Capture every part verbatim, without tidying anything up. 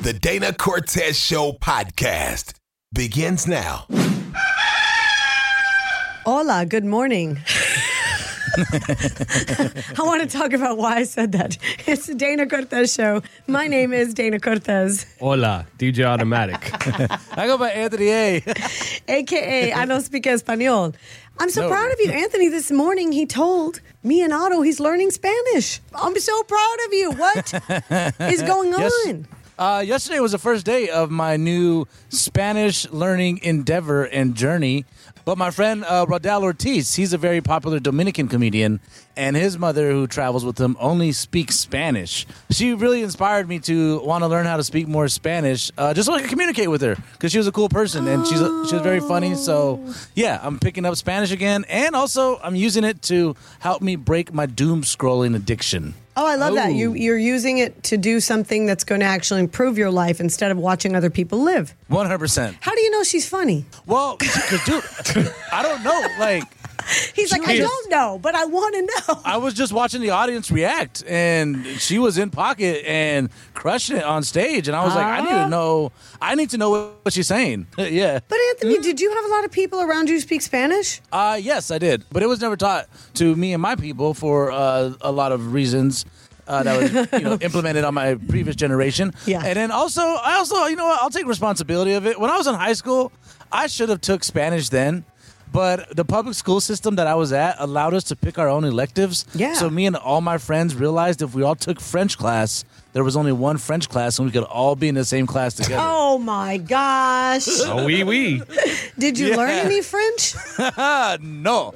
The Dana Cortez Show podcast begins now. Hola, good morning. I want to talk about why I said that. It's the Dana Cortez Show. My name is Dana Cortez. Hola, D J Automatic. I go by Anthony A. A K A I don't speak Espanol. I'm so No. proud of you, Anthony. This morning he told me and Otto he's learning Spanish. I'm so proud of you. What is going Yes. on? Uh, yesterday was the first day of my new Spanish learning endeavor and journey. But my friend uh, Rodal Ortiz, he's a very popular Dominican comedian, and his mother, who travels with him, only speaks Spanish. She really inspired me to want to learn how to speak more Spanish, uh, just so I could communicate with her, because she was a cool person, and she's a, she was very funny. So, yeah, I'm picking up Spanish again, and also I'm using it to help me break my doom scrolling addiction. Oh, I love that. Ooh. You, you're using it to do something that's going to actually improve your life instead of watching other people live. one hundred percent. How do you know she's funny? Well, because, dude, I don't know. Like, He's like, I was- don't know, but I want to know. I was just watching the audience react, and she was in pocket and crushing it on stage. And I was like, I need Ah. to know. I need to know what she's saying. yeah. But Anthony, did you have a lot of people around you who speak Spanish? Uh, yes, I did, but it was never taught to me and my people for uh, a lot of reasons. Uh, that was you know implemented on my previous generation. Yeah. And then also, I also, you know what? I'll take responsibility of it. When I was in high school, I should have took Spanish then. But the public school system that I was at allowed us to pick our own electives. Yeah. So me and all my friends realized if we all took French class, there was only one French class, and we could all be in the same class together. Oh my gosh. Oh, oui, oui. Did you Yeah. learn any French? Ah, no.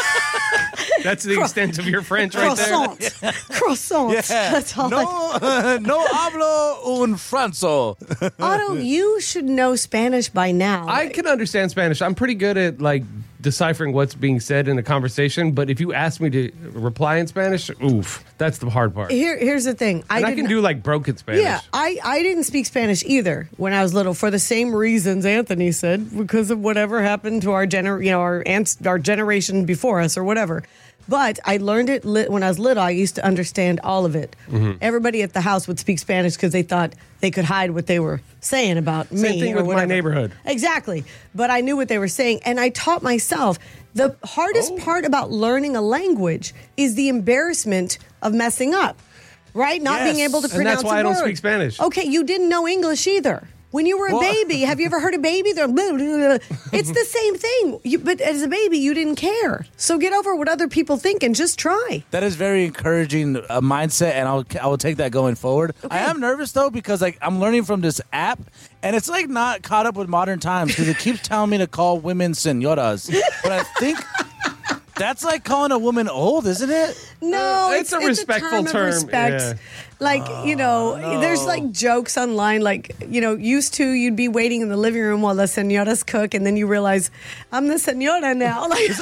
That's the extent of your French right there. Croissant. Croissant. Yeah. That's all. No, no hablo un franco. Otto, you should know Spanish by now. I can understand Spanish. I'm pretty good at like deciphering what's being said in a conversation, but if you ask me to reply in Spanish, oof, that's the hard part. Here, here's the thing. And I did can not- do like broken Spanish. Yeah, I, I didn't speak Spanish either when I was little for the same reasons Anthony said, because of whatever happened to our gener, you know, our ants, our generation before us or whatever. But I learned it lit when I was little. I used to understand all of it. Mm-hmm. Everybody at the house would speak Spanish because they thought they could hide what they were saying about me. Same thing or with my whatever. neighborhood. Exactly. But I knew what they were saying, and I taught myself. The hardest Oh. part about learning a language is the embarrassment of messing up, right? Not Yes. being able to And pronounce that's why a I don't word. speak Spanish. Okay, you didn't know English either. When you were a Well- baby, have you ever heard a baby? They're blah, blah, blah. It's the same thing. You, but as a baby, you didn't care. So get over what other people think and just try. That is very encouraging uh, mindset, and I'll I will take that going forward. I am nervous though because like I'm learning from this app, and it's like not caught up with modern times because it keeps telling me to call women senoras, but I think that's like calling a woman old, isn't it? No, Uh, it's a respectful term. Of term, respect. yeah. Like, you know, there's like jokes online, like, you know, used to you'd be waiting in the living room while the senoras cook, and then you realize, I'm the senora now. Like,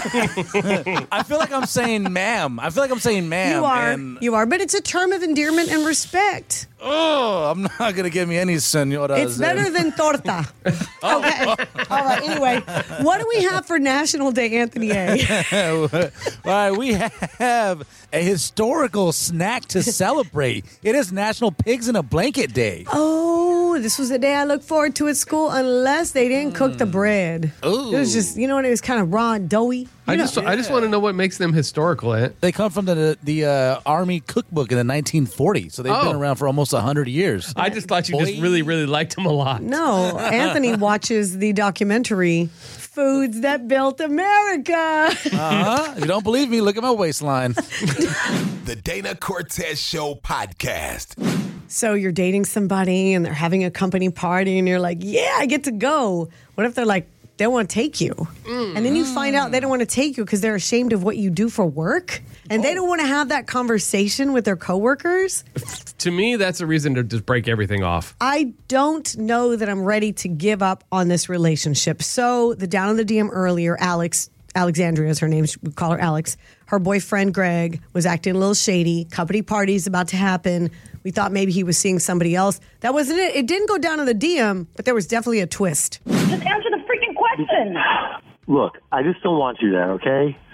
I feel like I'm saying ma'am. I feel like I'm saying ma'am. you are. And, You are. But it's a term of endearment and respect. oh, I'm not gonna give me any senoras. It's better than torta. Okay. All right. Anyway, what do we have for National Day, Anthony A? All right, we have a historical snack to celebrate. It is National Pigs in a Blanket Day. Oh, this was the day I looked forward to at school, unless they didn't cook the bread. Ooh. It was just, you know what? It was kind of raw and doughy. You I know- just I just want to know what makes them historical, Ant. They come from the the uh, Army cookbook in the nineteen forties, so they've Oh. been around for almost one hundred years. I just thought you just Boy. really, really liked them a lot. No, Anthony watches the documentary Foods That Built America. Uh-huh. If you don't believe me, look at my waistline. The Dana Cortez Show podcast. So you're dating somebody and they're having a company party and you're like, yeah, I get to go. What if they're like, they don't want to take you? And then you find out they don't want to take you because they're ashamed of what you do for work. And they don't want to have that conversation with their coworkers. To me, that's a reason to just break everything off. I don't know that I'm ready to give up on this relationship. So the down in the D M earlier, Alex, Alexandria is her name. We call her Alex. Her boyfriend, Greg, was acting a little shady. Company party's about to happen. We thought maybe he was seeing somebody else. That wasn't it. It didn't go down in the D M, but there was definitely a twist. Just answer the freaking question. Look, I just don't want you there, okay?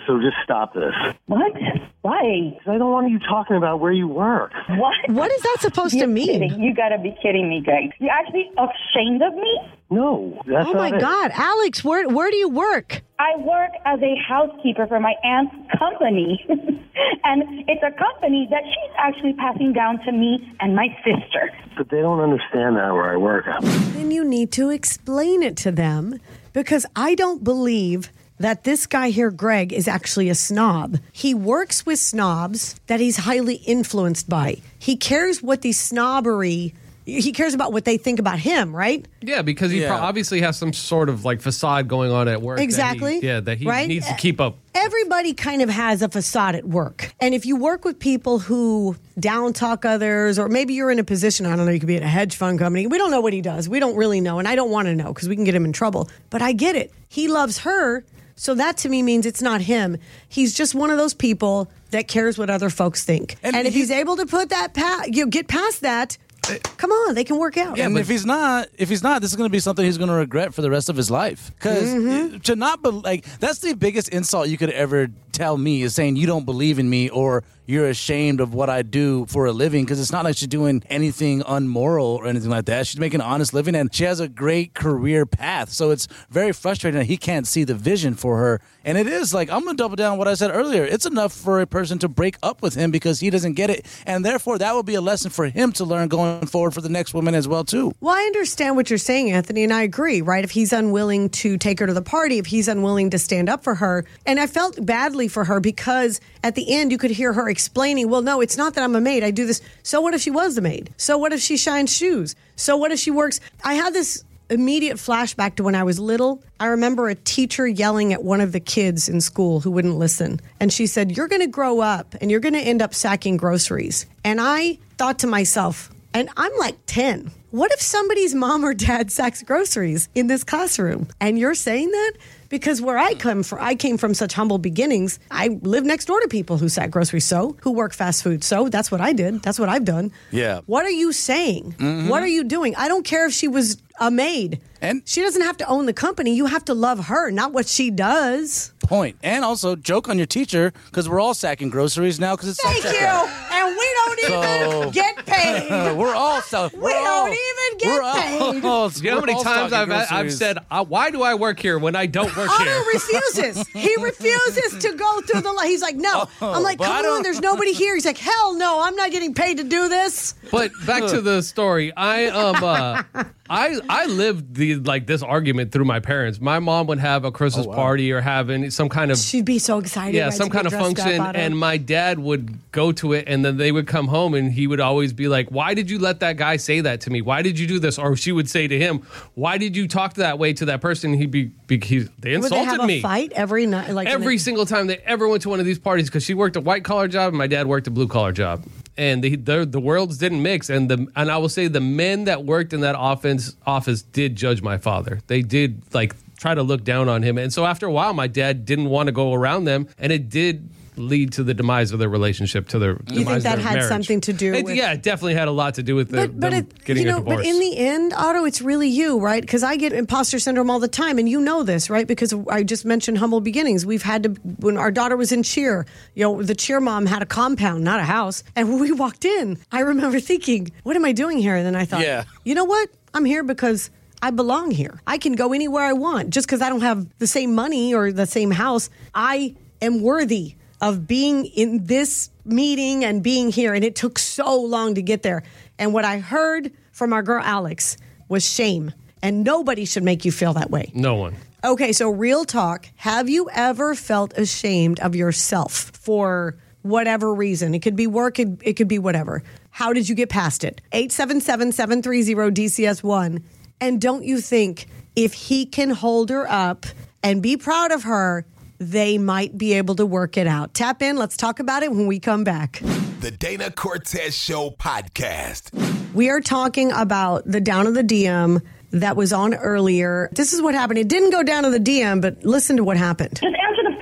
So just stop this. What? Why? Because I don't want you talking about where you work. What? What is that supposed You're to mean? kidding. You gotta be kidding me, Greg. You're actually ashamed of me? No, that's Oh not my it. God, Alex, where where do you work? I work as a housekeeper for my aunt's company. And it's a company that she's actually passing down to me and my sister. But they don't understand that where I work. Then you need to explain it to them, because I don't believe that this guy here, Greg, is actually a snob. He works with snobs that he's highly influenced by. He cares what the snobbery, he cares about what they think about him, right? Yeah, because he Yeah. pro- obviously has some sort of like facade going on at work. that he- Exactly. yeah, that he Right? needs to keep up. Everybody kind of has a facade at work. And if you work with people who down talk others, or maybe you're in a position, I don't know, you could be at a hedge fund company. We don't know what he does. We don't really know. And I don't want to know because we can get him in trouble. But I get it. He loves her. So that to me means it's not him. He's just one of those people that cares what other folks think. And, And if he- he's able to put that, pa- you know, get past that, come on, they can work out. and if he's not, if he's not, this is going to be something he's going to regret for the rest of his life. Because Mm-hmm. to not be, like that's the biggest insult you could ever tell me is saying you don't believe in me or you're ashamed of what I do for a living. Because it's not like she's doing anything unmoral or anything like that. She's making an honest living and she has a great career path. So it's very frustrating that he can't see the vision for her. And it is like, I'm going to double down on what I said earlier. It's enough for a person to break up with him because he doesn't get it. And therefore, that will be a lesson for him to learn going forward for the next woman as well, too. Well, I understand what you're saying, Anthony, and I agree, right? If he's unwilling to take her to the party, if he's unwilling to stand up for her. And I felt badly for her because at the end you could hear her explaining, well, no, it's not that I'm a maid. I do this. So what if she was the maid? So what if she shines shoes? So what if she works? I had this immediate flashback to when I was little. I remember a teacher yelling at one of the kids in school who wouldn't listen. And she said, you're going to grow up and you're going to end up sacking groceries. And I thought to myself, and I'm like ten. What if somebody's mom or dad sacks groceries in this classroom? And you're saying that? Because where I come from, I came from such humble beginnings. I live next door to people who sack groceries, so who work fast food. So that's what I did. That's what I've done. Yeah. What are you saying? Mm-hmm. What are you doing? I don't care if she was a maid. And- she doesn't have to own the company. You have to love her, not what she does. Point. And also joke on your teacher because we're all sacking groceries now because it's Thank you. self-checkout. And we don't even So- get paid. We're all self. We we're don't all, even get we're all- paid. You know how we're many all times stocking I've, I've groceries. said, uh, why do I work here when I don't work Otto here? refuses. He refuses to go through the line. He's like, no. I'm like, but I come don't- on, there's nobody here. He's like, hell no, I'm not getting paid to do this. But back to the story. I um uh, I I lived the like this argument through my parents. My mom would have a Christmas party or having some kind of She'd be so excited. yeah, right, some to kind get of dressed up, function, Otto. and my dad would go to it, and then they would come home, and he would always be like, "Why did you let that guy say that to me? Why did you do this?" Or she would say to him, "Why did you talk that way to that person?" He'd be, be he, they Would insulted they have me a fight every night? Like every in single time they ever went to one of these parties because she worked a white collar job and my dad worked a blue collar job. And the, the the worlds didn't mix, and the and I will say the men that worked in that office office did judge my father. They did like try to look down on him, and so after a while, my dad didn't want to go around them, and it did lead to the demise of their relationship. To their You think demise that of their had marriage. something to do It- with- yeah, it definitely had a lot to do with the, But, but them it, getting you know, a divorce. but in the end, Otto, it's really you, right? Because I get imposter syndrome all the time, and you know this, right? Because I just mentioned humble beginnings. We've had to when our daughter was in cheer. You know, the cheer mom had a compound, not a house, and when we walked in, I remember thinking, "What am I doing here?" And then I thought, Yeah. you know what? I'm here because I belong here. I can go anywhere I want just because I don't have the same money or the same house. I am worthy of being in this meeting and being here. And it took so long to get there. And what I heard from our girl Alex was shame. And nobody should make you feel that way. no one. Okay, so real talk. Have you ever felt ashamed of yourself for whatever reason? It could be work, it, it could be whatever. How did you get past it? eight seven seven, seven three zero, D C S one. And don't you think if he can hold her up and be proud of her, they might be able to work it out? Tap in. Let's talk about it when we come back. The Dana Cortez Show podcast. We are talking about the down of the D M that was on earlier. This is what happened. It didn't go down to the D M, but listen to what happened. Just answer the freaking question.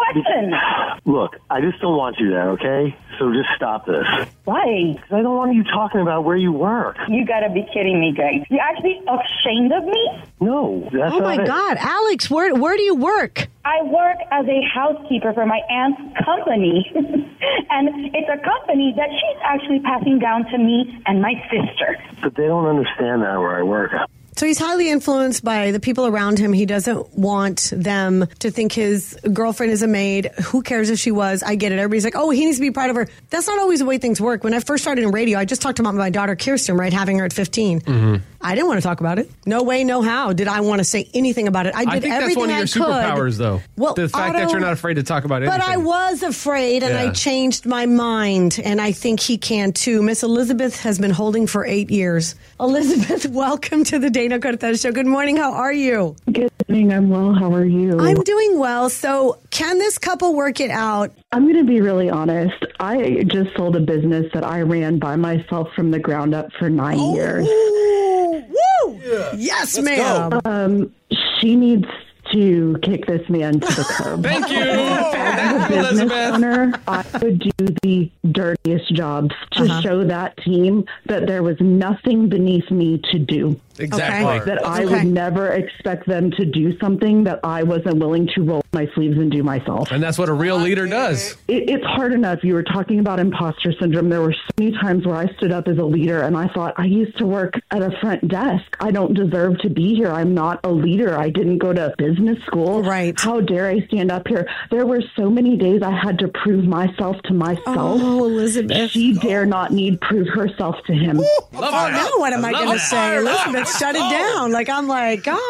question. Look, I just don't want you there, okay? So just stop this. Why? Because I don't want you talking about where you work. You gotta be kidding me, Greg. You're actually ashamed of me? No, that's Oh not my it. God, Alex, where where do you work? I work as a housekeeper for my aunt's company. And it's a company that she's actually passing down to me and my sister. But they don't understand that where I work. So he's highly influenced by the people around him. He doesn't want them to think his girlfriend is a maid. Who cares if she was? I get it. Everybody's like, oh, he needs to be proud of her. That's not always the way things work. When I first started in radio, I just talked about my daughter, Kirsten, right, having her at fifteen. Mm-hmm. I didn't want to talk about it. No way, no how did I want to say anything about it. I did I think everything that's one of your I could. superpowers, though. Well, the fact Otto, that you're not afraid to talk about anything. But I was afraid, and Yeah. I changed my mind, and I think he can too. Miss Elizabeth has been holding for eight years. Elizabeth, welcome to the Dana Cortez Show. Good morning. How are you? Good morning. I'm well. How are you? I'm doing well. So, can this couple work it out? I'm going to be really honest. I just sold a business that I ran by myself from the ground up for nine years. Ooh, woo! Yes, ma'am. Um, she needs to kick this man to the curb. Thank you. As a business Elizabeth. owner, I would do the dirtiest jobs to Uh-huh. show that team that there was nothing beneath me to do. Exactly. That I Okay. would never expect them to do something that I wasn't willing to roll my sleeves and do myself. And that's what a real leader does. It, it's hard enough. You were talking about imposter syndrome. There were so many times where I stood up as a leader and I thought, I used to work at a front desk. I don't deserve to be here. I'm not a leader. I didn't go to business school. Right. How dare I stand up here? There were so many days I had to prove myself to myself. Oh, Elizabeth. She dare not need prove herself to him. Love Oh, that. now what am I Love going to that. say? Elizabeth, shut it down. Like, I'm like, gosh.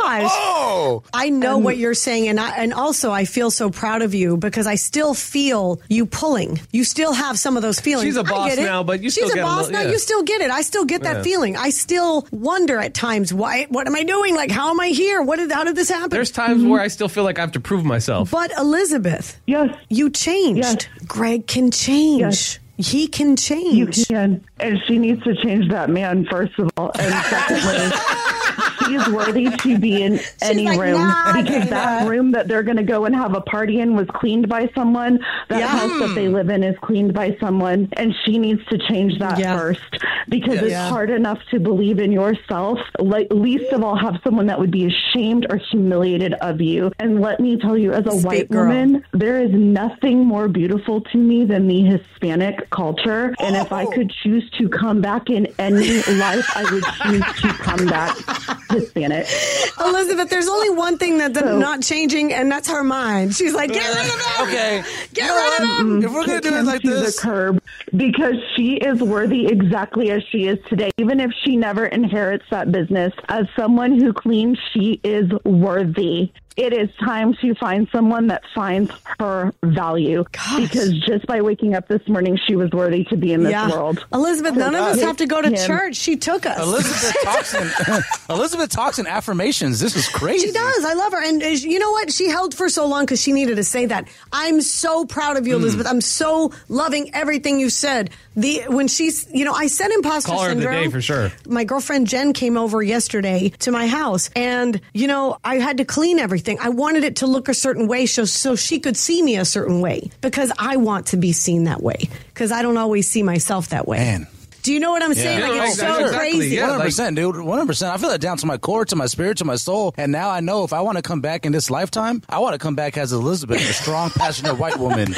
Oh, I know what you're saying, and I, and also I feel so proud of you because I still feel you pulling. You still have some of those feelings. She's a I boss get it. now, but you She's still a get a boss little- now. yeah. You still get it. I still get that Yeah. feeling. I still wonder at times why. What am I doing? Like, how am I here? What did? How did this happen? There's times where I still feel like I have to prove myself. But Elizabeth, Yes, you changed. Yes. Greg can change. Yes. He can you change. can. And she needs to change that man, first of all. And secondly, she is worthy to be in any like, room. "Nah, because Dana." that room that they're going to go and have a party in was cleaned by someone. That Yeah. house that they live in is cleaned by someone. And she needs to change that Yeah. first. Because it's Yeah. hard enough to believe in yourself. Like, least of all, have someone that would be ashamed or humiliated of you. And let me tell you, as a Speak, white girl. woman, there is nothing more beautiful to me than the Hispanic culture. And if I could choose to come back in any life, I would choose to come back Hispanic. Elizabeth, there's only one thing that's So- not changing, and that's her mind. She's like, get rid of him. Okay. Get You know rid of what? him. If we're gonna do it Him like to this, the curb, because she is worthy exactly as she is today. Even if she never inherits that business, as someone who cleans, she is worthy. It is time to find someone that finds her value. Gosh. Because just by waking up this morning, she was worthy to be in this Yeah. world. Elizabeth, none of us God. have to go to Him. church. She took us. Elizabeth talks in Elizabeth talks in affirmations. This is crazy. She does. I love her. And uh, you know what? She held for so long because she needed to say that. I'm so proud of you, Elizabeth. I'm so loving everything you said. The When she's, you know, I said imposter Call her of the syndrome. day for sure. My girlfriend Jen came over yesterday to my house, and, you know, I had to clean everything. I wanted it to look a certain way so, so she could see me a certain way because I want to be seen that way because I don't always see myself that way. Man. Do you know what I'm saying? Yeah, Like, it's exactly, so exactly, crazy. yeah. one hundred percent, dude. one hundred percent. I feel that down to my core, to my spirit, to my soul. And now I know if I want to come back in this lifetime, I want to come back as Elizabeth, a strong, passionate white woman.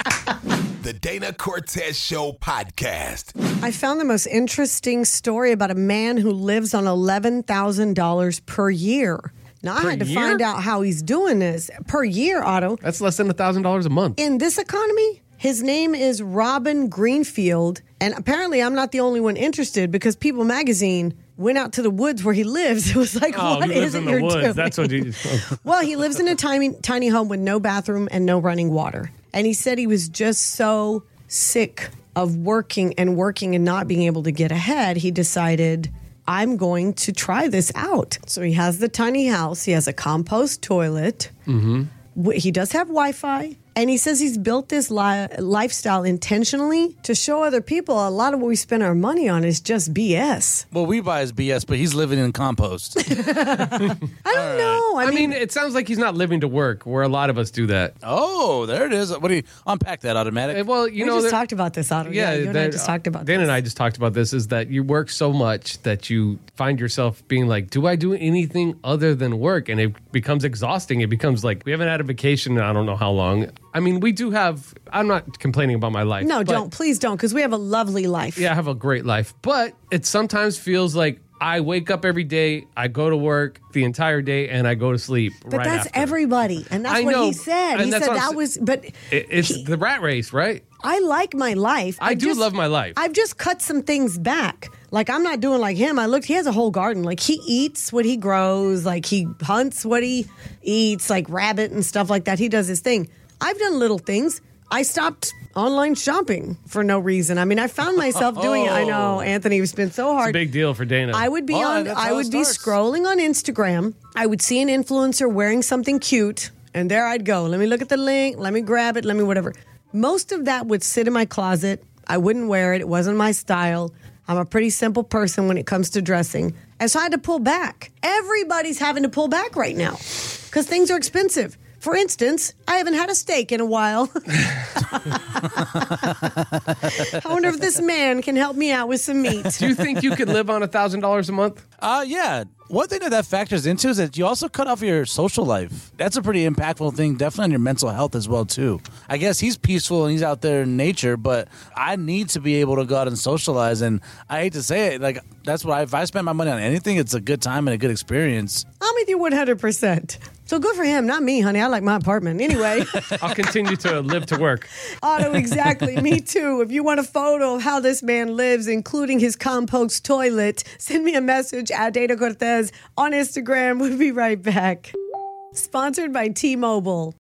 The Dana Cortez Show podcast. I found the most interesting story about a man who lives on eleven thousand dollars per year. Now, Per I had to year? find out how he's doing this per year, Otto. That's less than a thousand dollars a month. In this economy, his name is Robin Greenfield. And apparently, I'm not the only one interested because People Magazine went out to the woods where he lives. It was like, Oh, what he lives is it in the you're woods. doing? That's what you. Well, he lives in a tiny, tiny home with no bathroom and no running water. And he said he was just so sick of working and working and not being able to get ahead. He decided, I'm going to try this out. So he has the tiny house. He has a compost toilet. Mm-hmm. He does have Wi-Fi. And he says he's built this li- lifestyle intentionally to show other people a lot of what we spend our money on is just B S. Well, we buy his B S, but he's living in compost. I don't know. I, I mean, mean, it sounds like he's not living to work, where a lot of us do that. Oh, there it is. What do you unpack that, Automatic? Eh, Well, you we know, just there- talked about this, Otto. Yeah, you and I that- just talked about Dan this. and I just talked about this. Is that you work so much that you find yourself being like, "Do I do anything other than work?" And it becomes exhausting. It becomes like we haven't had a vacation in I don't know how long. I mean, we do have. I'm not complaining about my life. No, but- don't. Please don't, because we have a lovely life. Yeah, I have a great life, but it sometimes feels like I wake up every day, I go to work the entire day, and I go to sleep. But right that's after. everybody. And that's I what know, he said. and He that's said what I'm that sa- was, but It- it's he- the rat race, right? I like my life. I do love my life. I've just cut some things back. Like, I'm not doing like him. I looked, he has a whole garden. Like, he eats what he grows. Like, he hunts what he eats, like rabbit and stuff like that. He does his thing. I've done little things. I stopped online shopping for no reason. I mean, I found myself doing it. I know, Anthony, it's been so hard. Big deal for Dana. I would be Well, on. that's I how it would be starts. scrolling on Instagram. I would see an influencer wearing something cute, and there I'd go. Let me look at the link. Let me grab it. Let me whatever. Most of that would sit in my closet. I wouldn't wear it. It wasn't my style. I'm a pretty simple person when it comes to dressing, and so I had to pull back. Everybody's having to pull back right now because things are expensive. For instance, I haven't had a steak in a while. I wonder if this man can help me out with some meat. do you think you could live on a thousand dollars a month? Uh, yeah. One thing that that factors into is that you also cut off your social life. That's a pretty impactful thing, definitely on your mental health as well, too. I guess he's peaceful and he's out there in nature, but I need to be able to go out and socialize. And I hate to say it, like, that's why if I spend my money on anything, it's a good time and a good experience. I'm with you one hundred percent. So good for him, not me, honey. I like my apartment. Anyway, I'll continue to live to work. Otto, exactly. Me too. If you want a photo of how this man lives, including his compost toilet, send me a message at Dana Cortez on Instagram. We'll be right back. Sponsored by T-Mobile.